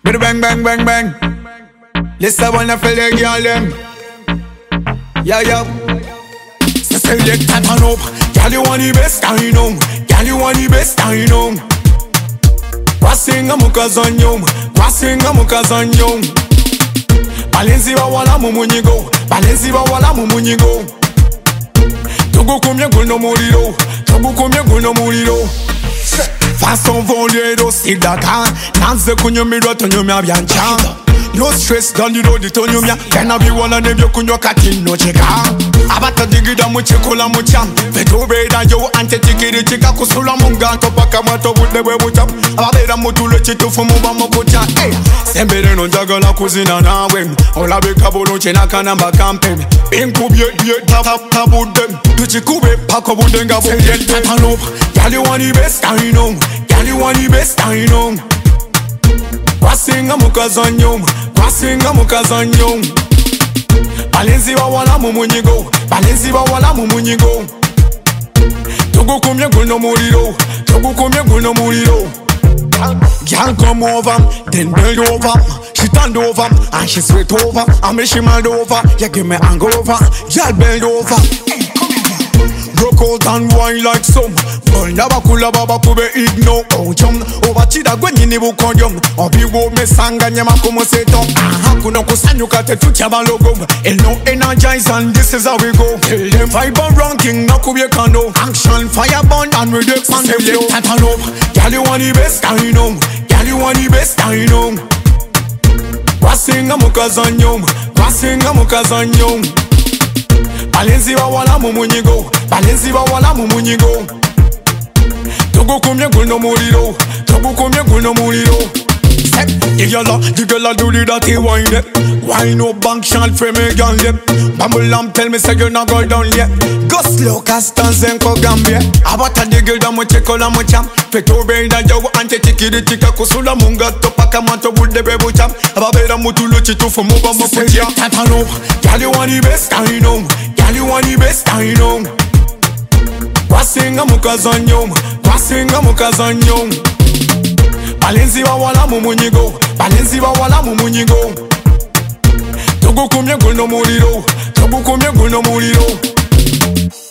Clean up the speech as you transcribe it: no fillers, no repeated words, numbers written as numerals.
Bidi bang bang bang bang. Listen wanna feel the girl them. Yeah yeah. So select and turn up. Girl you want the best I know. Girl you want the best I know. Kwasinga mukazanyo, kwasinga mukazanyo. Balenzi ba wala mumunyigo, balenzi ba wala mumunyigo. Tugukumye guno muliro, tugukumye guno muliro. Façon volero sigaka, nanze kunyumirwa tonyumya byancha. No stress dans le dos de tonyumya, kana bi wala nebyo kunyo katino cheka. Abata digida muchikola mucham, vetobe da yo ante tikiri chika kusula munga topaka mato bude bucham. Ababera mutule chitu fumu ba mokucha. Sembere no jagala kuzina nawe, ola be kabolo chena kana bakampe. Inkubye bye tap budem, tuchikube pako budenga budem. Tatano, girl you want the best I know, girl you want the best I know. Kwasinga mukazanyo, kwasinga mukazanyo. Balenzi ba wala mumunyigo, balenzi ba wala mumunyigo. Tugukumye guno muliro, tugukumye guno muliro. Girl come over, then bend over. She stand over, and she straight over. I make she mad over, you give me hangover. Girl bend over. Rock out and wine like some. Bunda bakula baba kube igno ochom. Obachida gwenyini bukonjom. Obiwo mesanga nyama kumo seto. Kuno kusanyuka tetucha balogo. No energize and this is how we go. Tell them fiber ranking na kubye kano. Action fire burn and we dey pan them low. Tatano, girl you want the best I know. Girl you want the best I know. Kwasinga mukazanyo, kwasinga mukazanyo. Balenzi ba wala mumunyigo, balenzi ba wala mumunyigo. Tugukumye guno muliro, tugukumye guno muliro. The girl do the dirty wine, wine up bank shot for me girl. Bamboo lamp tell me say you not go down yet. Go slow castans and ko Gambia. Abata the girl da mo chekola mo cham. Feto be da yo ante tikiri tika kusula munga topaka manto bude bebu cham. Ababera mutulo chitu for mo ba mo kuja. Tatano, girl you want the best I know. Girl you want the best I know. Kwasinga mukazanyo, kwasinga mukazanyo. Balenzi ba wala mumunyigo, balenzi ba wala mumunyigo. Tugukumye guno muliro, tugukumye guno muliro.